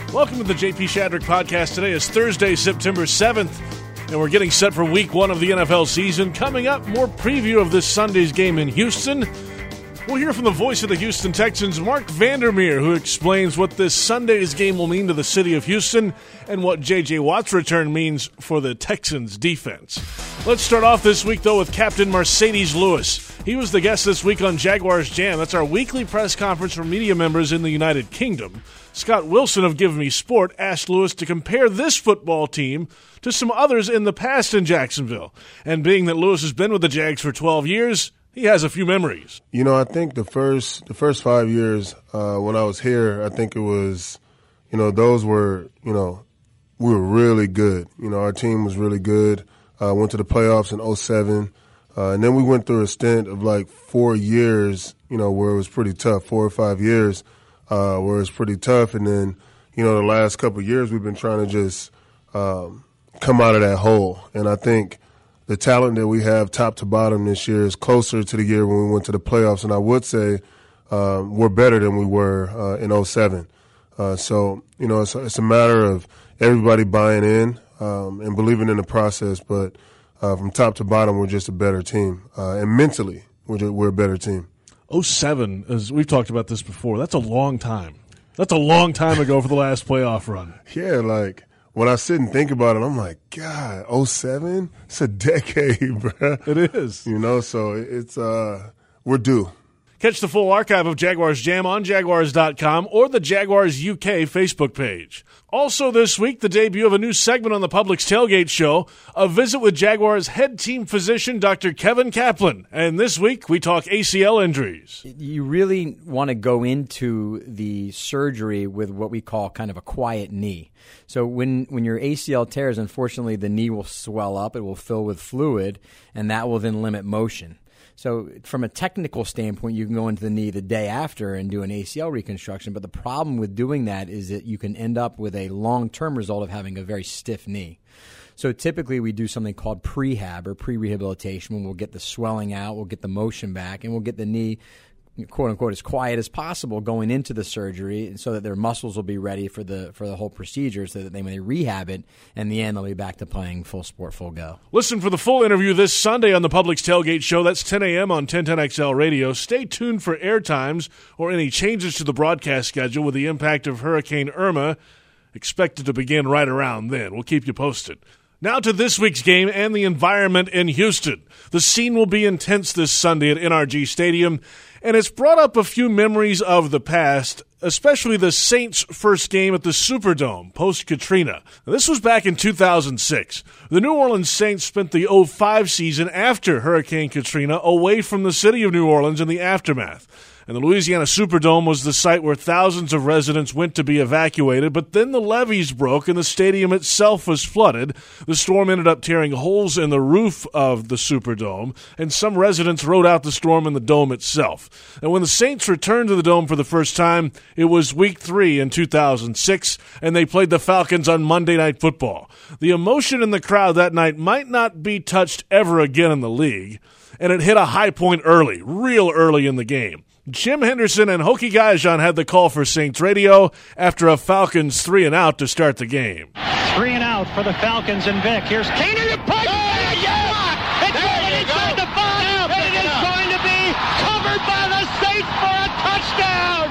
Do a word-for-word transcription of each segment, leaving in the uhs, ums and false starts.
Welcome to the J P Shadrick Podcast. Today is Thursday, September seventh, and we're getting set for week one of the N F L season. Coming up, more preview of this Sunday's game in Houston. We'll hear from the voice of the Houston Texans, Mark Vandermeer, who explains what this Sunday's game will mean to the city of Houston and what J J. Watt's return means for the Texans' defense. Let's start off this week, though, with Captain Marcedes Lewis. He was the guest this week on Jaguars Jam. That's our weekly press conference for media members in the United Kingdom. Scott Wilson of Give Me Sport asked Lewis to compare this football team to some others in the past in Jacksonville. And being that Lewis has been with the Jags for twelve years, he has a few memories. You know, I think the first the first five years uh, when I was here, I think it was, you know, those were, you know, we were really good. You know, our team was really good. Uh, went to the playoffs in oh seven. Uh, and then we went through a stint of like four years, you know, where it was pretty tough, four or five years uh, where it was pretty tough. And then, you know, the last couple of years we've been trying to just um, come out of that hole. And I think the talent that we have top to bottom this year is closer to the year when we went to the playoffs. And I would say um, we're better than we were uh, in oh seven. Uh, so, you know, it's, it's a matter of everybody buying in um, and believing in the process. But uh, from top to bottom, we're just a better team. Uh, and mentally, we're, just, we're a better team. oh seven, as we've talked about this before, that's a long time. That's a long time ago for the last playoff run. Yeah, like – when I sit and think about it, I'm like, God, oh seven? It's a decade, bro. It is. You know, so it's, uh, we're due. Catch the full archive of Jaguars Jam on Jaguars dot com or the Jaguars U K Facebook page. Also this week, the debut of a new segment on the Publix Tailgate Show, a visit with Jaguars head team physician, Doctor Kevin Kaplan. And this week, we talk A C L injuries. You really want to go into the surgery with what we call kind of a quiet knee. So when, when your A C L tears, unfortunately, the knee will swell up, it will fill with fluid, and that will then limit motion. So from a technical standpoint, you can go into the knee the day after and do an A C L reconstruction, but the problem with doing that is that you can end up with a long-term result of having a very stiff knee. So typically we do something called prehab or pre-rehabilitation when we'll get the swelling out, we'll get the motion back, and we'll get the knee quote-unquote as quiet as possible going into the surgery so that their muscles will be ready for the for the whole procedure so that they, when they rehab it, in the end they'll be back to playing full sport, full go. Listen for the full interview this Sunday on the Publix Tailgate Show. That's ten a.m. on ten ten X L Radio. Stay tuned for air times or any changes to the broadcast schedule with the impact of Hurricane Irma expected to begin right around then. We'll keep you posted. Now to this week's game and the environment in Houston. The scene will be intense this Sunday at N R G Stadium, and it's brought up a few memories of the past, especially the Saints' first game at the Superdome post-Katrina. Now, this was back in two thousand six. The New Orleans Saints spent the oh five season after Hurricane Katrina away from the city of New Orleans in the aftermath. And the Louisiana Superdome was the site where thousands of residents went to be evacuated, but then the levees broke and the stadium itself was flooded. The storm ended up tearing holes in the roof of the Superdome, and some residents rode out the storm in the dome itself. And when the Saints returned to the dome for the first time, it was week three in two thousand six, and they played the Falcons on Monday Night Football. The emotion in the crowd that night might not be touched ever again in the league, and it hit a high point early, real early in the game. Jim Henderson and Hokie Gajan had the call for Saints Radio after a Falcons three and out to start the game. Three and out for the Falcons and Vic. Here's Keenan and Pike. Oh, yes! It's going inside the five, and it is going to be covered by the Saints for a touchdown.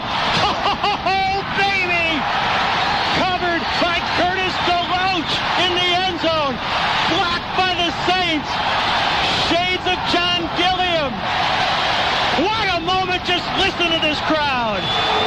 Oh, baby! Covered by Curtis DeLoach in the end zone. Blocked by the Saints. Shades of John Gilliam. What a moment, just listen to this crowd.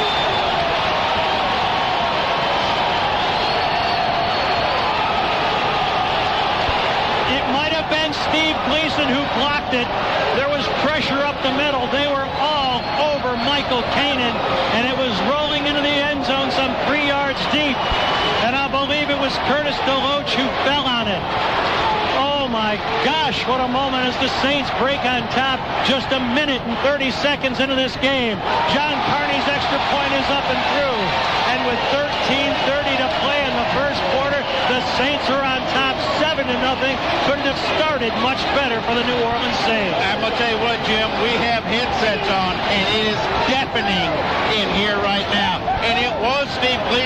It might have been Steve Gleason who blocked it. There was pressure up the middle. They were all over Michael Kanan, and it was rolling into the end zone some three yards deep. And I believe it was Curtis DeLoach who fell on it. Oh, my gosh, what a moment as the Saints break on top just a minute and thirty seconds into this game. John Carney's extra point is up and through. And with thirteen thirty to play in the first quarter, the Saints are on top seven to nothing. Couldn't have started much better for the New Orleans Saints. I'm going to tell you what, Jim, we have headsets on, and it is deafening in here right now. And it was Steve Gleason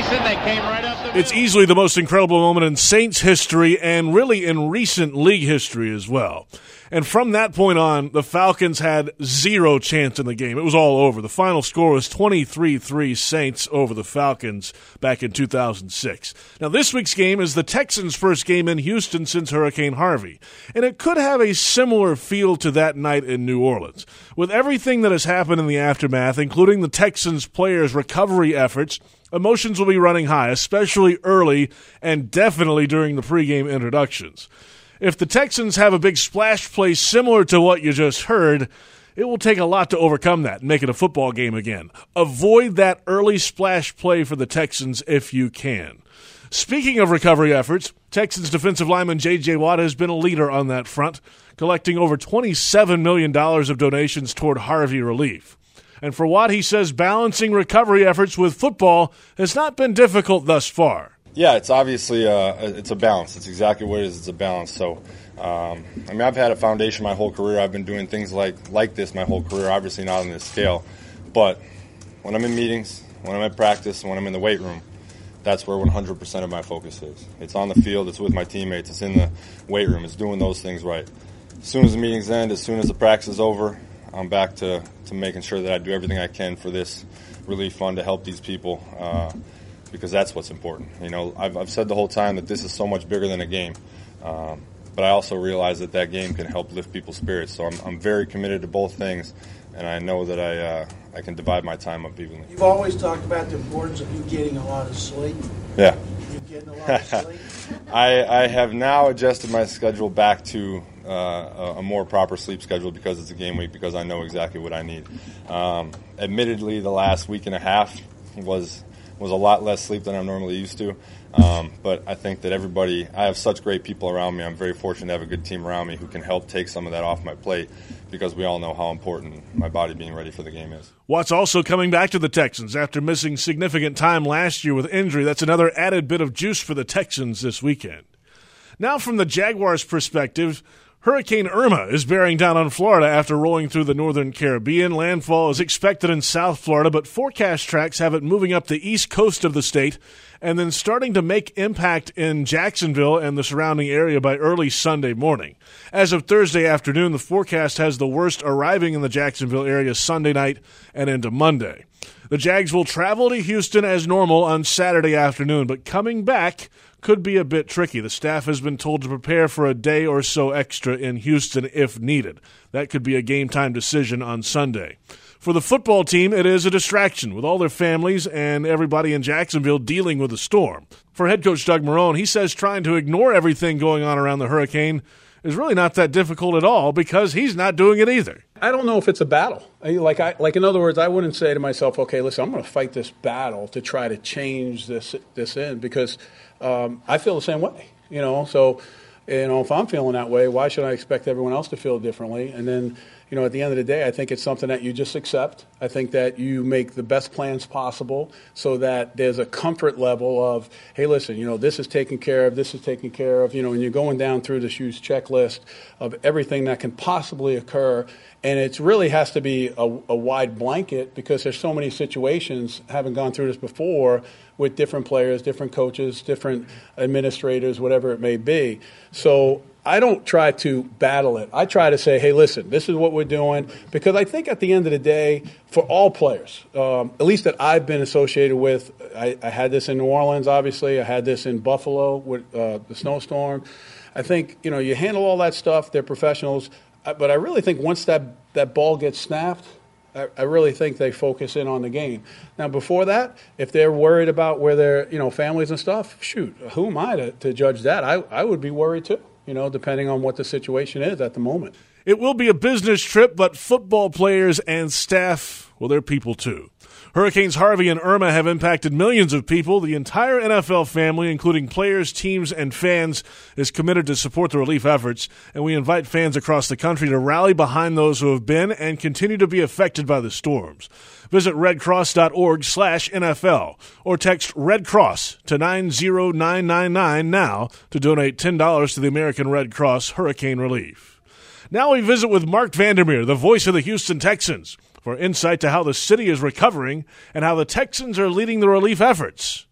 Gleason that came right up the middle. It's easily the most incredible moment in Saints history and really in recent league history as well. And from that point on, the Falcons had zero chance in the game. It was all over. The final score was twenty-three three Saints over the Falcons back in two thousand six. Now, this week's game is the Texans' first game in Houston since Hurricane Harvey. And it could have a similar feel to that night in New Orleans. With everything that has happened in the aftermath, including the Texans' players' recovery efforts, emotions will be running high, especially early and definitely during the pregame introductions. If the Texans have a big splash play similar to what you just heard, it will take a lot to overcome that and make it a football game again. Avoid that early splash play for the Texans if you can. Speaking of recovery efforts, Texans defensive lineman J J. Watt has been a leader on that front, collecting over twenty-seven million dollars of donations toward Harvey relief. And for Watt, he says balancing recovery efforts with football has not been difficult thus far. Yeah, it's obviously uh, it's a balance. It's exactly what it is. It's a balance. So, um, I mean, I've had a foundation my whole career. I've been doing things like like this my whole career. Obviously not on this scale, but when I'm in meetings, when I'm at practice, when I'm in the weight room, that's where one hundred percent of my focus is. It's on the field. It's with my teammates. It's in the weight room. It's doing those things right. As soon as the meetings end, as soon as the practice is over, I'm back to to making sure that I do everything I can for this relief fund to help these people. Uh, because that's what's important. You know, I've, I've said the whole time that this is so much bigger than a game. Um, but I also realize that that game can help lift people's spirits. So I'm, I'm very committed to both things, and I know that I uh, I can divide my time up evenly. You've always talked about the importance of you getting a lot of sleep. Yeah. You're getting a lot of sleep. I, I have now adjusted my schedule back to uh, a, a more proper sleep schedule because it's a game week, because I know exactly what I need. Um, admittedly, the last week and a half was was a lot less sleep than I'm normally used to. Um, but I think that everybody, I have such great people around me. I'm very fortunate to have a good team around me who can help take some of that off my plate, because we all know how important my body being ready for the game is. Watt's also coming back to the Texans after missing significant time last year with injury. That's another added bit of juice for the Texans this weekend. Now from the Jaguars' perspective, Hurricane Irma is bearing down on Florida after rolling through the northern Caribbean. Landfall is expected in South Florida, but forecast tracks have it moving up the east coast of the state and then starting to make impact in Jacksonville and the surrounding area by early Sunday morning. As of Thursday afternoon, the forecast has the worst arriving in the Jacksonville area Sunday night and into Monday. The Jags will travel to Houston as normal on Saturday afternoon, but coming back could be a bit tricky. The staff has been told to prepare for a day or so extra in Houston if needed. That could be a game-time decision on Sunday. For the football team, it is a distraction with all their families and everybody in Jacksonville dealing with the storm. For head coach Doug Marrone, he says trying to ignore everything going on around the hurricane is really not that difficult at all because he's not doing it either. I don't know if it's a battle. Like, I, like in other words, I wouldn't say to myself, okay, listen, I'm going to fight this battle to try to change this this in, because um, I feel the same way, you know. So, you know, if I'm feeling that way, why should I expect everyone else to feel differently? And then, you know, at the end of the day, I think it's something that you just accept. I think that you make the best plans possible so that there's a comfort level of, hey, listen, you know, this is taken care of, this is taken care of, you know, and you're going down through this huge checklist of everything that can possibly occur. And it really has to be a, a wide blanket, because there's so many situations, having gone through this before, with different players, different coaches, different administrators, whatever it may be. So I don't try to battle it. I try to say, hey, listen, this is what we're doing, because I think at the end of the day, for all players, um, at least that I've been associated with, I, I had this in New Orleans, obviously. I had this in Buffalo with uh, the snowstorm. I think, you know, you handle all that stuff. They're professionals. But I really think once that, that ball gets snapped, I, I really think they focus in on the game. Now, before that, if they're worried about where their, you know, families and stuff, shoot, who am I to, to judge that? I, I would be worried too, you know, depending on what the situation is at the moment. It will be a business trip, but football players and staff, well, they're people too. Hurricanes Harvey and Irma have impacted millions of people. The entire N F L family, including players, teams, and fans, is committed to support the relief efforts, and we invite fans across the country to rally behind those who have been and continue to be affected by the storms. Visit redcross.org slash NFL or text Red Cross to nine zero nine nine nine now to donate ten dollars to the American Red Cross Hurricane Relief. Now we visit with Mark Vandermeer, the voice of the Houston Texans, for insight to how the city is recovering and how the Texans are leading the relief efforts.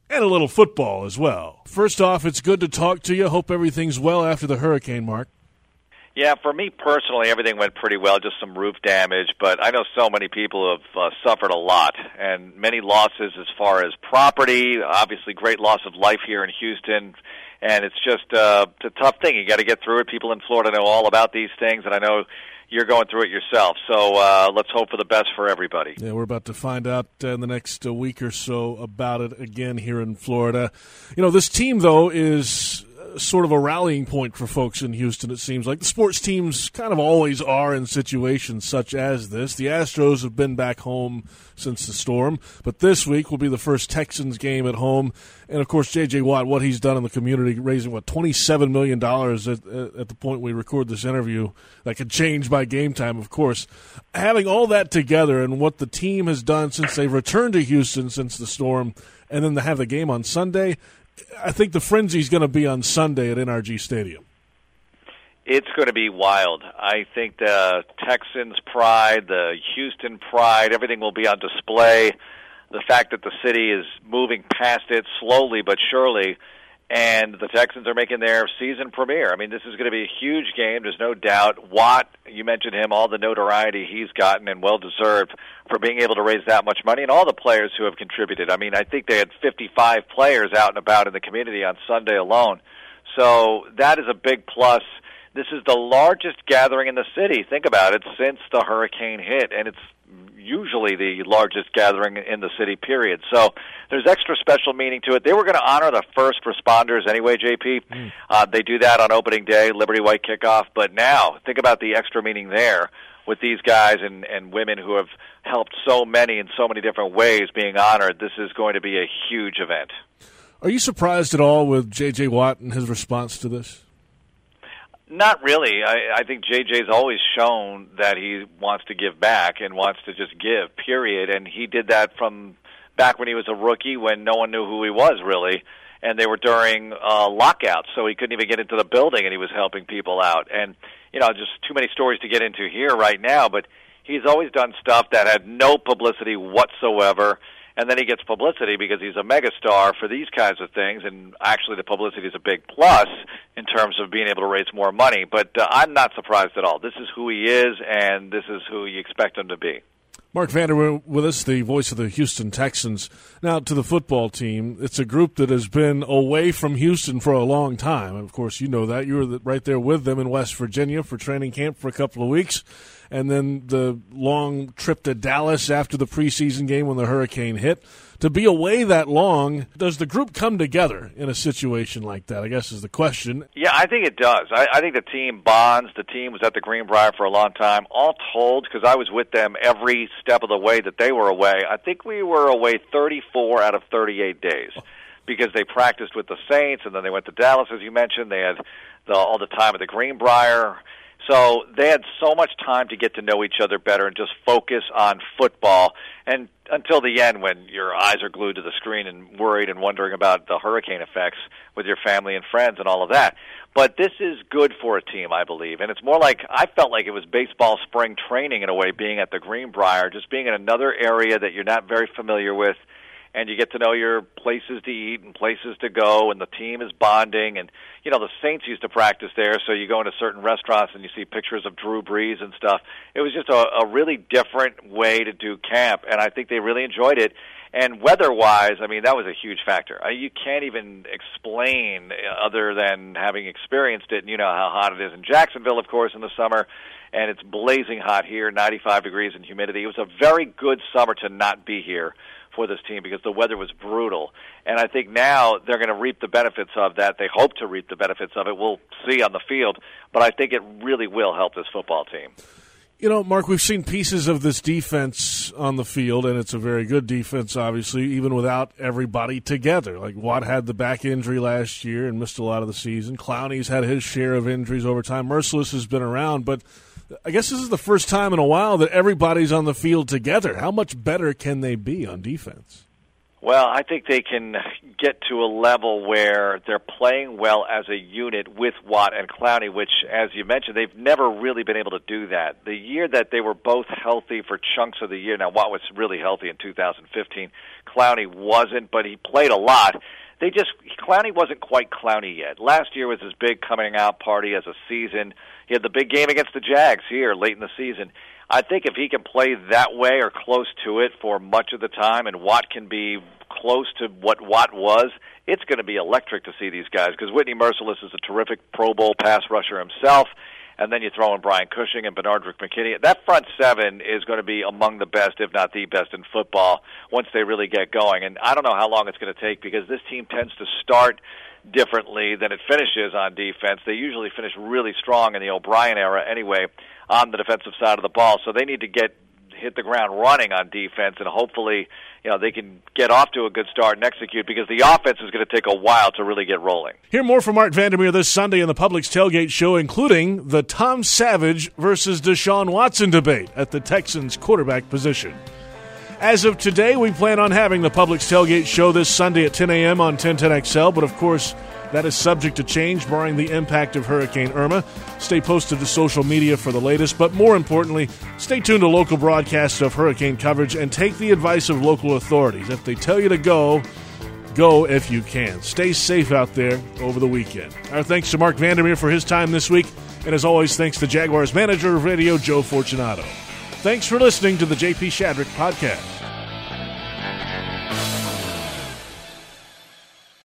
and a little football as well. First off, it's good to talk to you. Hope everything's well after the hurricane, Mark. Yeah, for me personally, everything went pretty well, just some roof damage, but I know so many people have uh, suffered a lot, and many losses as far as property, obviously great loss of life here in Houston, and it's just uh, it's a tough thing. You got to get through it. People in Florida know all about these things, and I know you're going through it yourself, so uh, let's hope for the best for everybody. Yeah, we're about to find out uh, in the next uh, week or so about it again here in Florida. You know, this team, though, is sort of a rallying point for folks in Houston, it seems like. The sports teams kind of always are in situations such as this. The Astros have been back home since the storm, but this week will be the first Texans game at home. And, of course, J J. Watt, what he's done in the community, raising, what, twenty-seven million dollars at, at the point we record this interview. That could change by game time, of course. Having all that together and what the team has done since they've returned to Houston since the storm, and then to have the game on Sunday, I think the frenzy is going to be on Sunday at N R G Stadium. It's going to be wild. I think the Texans' pride, the Houston pride, everything will be on display. The fact that the city is moving past it slowly but surely, and the Texans are making their season premiere. I mean, this is going to be a huge game, there's no doubt. Watt, you mentioned him, all the notoriety he's gotten, and well-deserved for being able to raise that much money, and all the players who have contributed. I mean, I think they had fifty-five players out and about in the community on Sunday alone. So that is a big plus. This is the largest gathering in the city, think about it, since the hurricane hit, and it's usually the largest gathering in the city, period. So there's extra special meaning to it. They were going to honor the first responders anyway, J P. Mm. Uh, they do that on opening day, Liberty White kickoff. But now, think about the extra meaning there with these guys and, and women who have helped so many in so many different ways being honored. This is going to be a huge event. Are you surprised at all with J J. Watt and his response to this? Not really. I, I think J J's always shown that he wants to give back and wants to just give, period. And he did that from back when he was a rookie when no one knew who he was, really. And they were during uh, lockouts, so he couldn't even get into the building, and he was helping people out. And, you know, just too many stories to get into here right now, but he's always done stuff that had no publicity whatsoever. And then he gets publicity because he's a megastar for these kinds of things, and actually the publicity is a big plus in terms of being able to raise more money. But uh, I'm not surprised at all. This is who he is, and this is who you expect him to be. Mark Vanderweer with us, the voice of the Houston Texans. Now to the football team. It's a group that has been away from Houston for a long time. Of course, you know that. You were right there with them in West Virginia for training camp for a couple of weeks. And then the long trip to Dallas after the preseason game when the hurricane hit. To be away that long, does the group come together in a situation like that, I guess is the question. Yeah, I think it does. I, I think the team bonds. The team was at the Greenbrier for a long time. All told, because I was with them every step of the way that they were away, I think we were away thirty-four out of thirty-eight days because they practiced with the Saints, and then they went to Dallas, as you mentioned. They had the, all the time at the Greenbrier. So they had so much time to get to know each other better and just focus on football. And until the end, when your eyes are glued to the screen and worried and wondering about the hurricane effects with your family and friends and all of that. But this is good for a team, I believe. And it's more like, I felt like it was baseball spring training in a way, being at the Greenbrier, just being in another area that you're not very familiar with. And you get to know your places to eat and places to go, and the team is bonding. And, you know, the Saints used to practice there, so you go into certain restaurants and you see pictures of Drew Brees and stuff. It was just a, a really different way to do camp, and I think they really enjoyed it. And weather-wise, I mean, that was a huge factor. I, you can't even explain other than having experienced it. And you know how hot it is in Jacksonville, of course, in the summer, and it's blazing hot here, ninety-five degrees and humidity. It was a very good summer to not be here for this team because the weather was brutal. And I think now they're going to reap the benefits of that. They hope to reap the benefits of it. We'll see on the field. But I think it really will help this football team. You know, Mark, we've seen pieces of this defense on the field, and it's a very good defense, obviously, even without everybody together. Like Watt had the back injury last year and missed a lot of the season. Clowney's had his share of injuries over time. Merciless has been around, but I guess this is the first time in a while that everybody's on the field together. How much better can they be on defense? Well, I think they can get to a level where they're playing well as a unit with Watt and Clowney, which, as you mentioned, they've never really been able to do that. The year that they were both healthy for chunks of the year, now Watt was really healthy in two thousand fifteen, Clowney wasn't, but he played a lot. They just, Clowney wasn't quite Clowney yet. Last year was his big coming out party as a season. He had the big game against the Jags here late in the season. I think if he can play that way or close to it for much of the time, and Watt can be close to what Watt was, it's going to be electric to see these guys, because Whitney Mercilus is a terrific Pro Bowl pass rusher himself, and then you throw in Brian Cushing and Bernardrick McKinney. That front seven is going to be among the best, if not the best, in football once they really get going. And I don't know how long it's going to take, because this team tends to start differently than it finishes on defense. They usually finish really strong in the O'Brien era anyway on the defensive side of the ball, so they need to get hit the ground running on defense, and hopefully, you know, they can get off to a good start and execute, because the offense is going to take a while to really get rolling. Hear more from Art Vandermeer this Sunday in the Publix Tailgate Show, including the Tom Savage versus Deshaun Watson debate at the Texans quarterback position. As of today, we plan on having the Publix Tailgate Show this Sunday at ten a.m. on ten ten X L, but of course, that is subject to change, barring the impact of Hurricane Irma. Stay posted to social media for the latest, but more importantly, stay tuned to local broadcasts of hurricane coverage and take the advice of local authorities. If they tell you to go, go if you can. Stay safe out there over the weekend. Our thanks to Mark Vandermeer for his time this week, and as always, thanks to Jaguars manager of radio, Joe Fortunato. Thanks for listening to the J P Shadrick Podcast.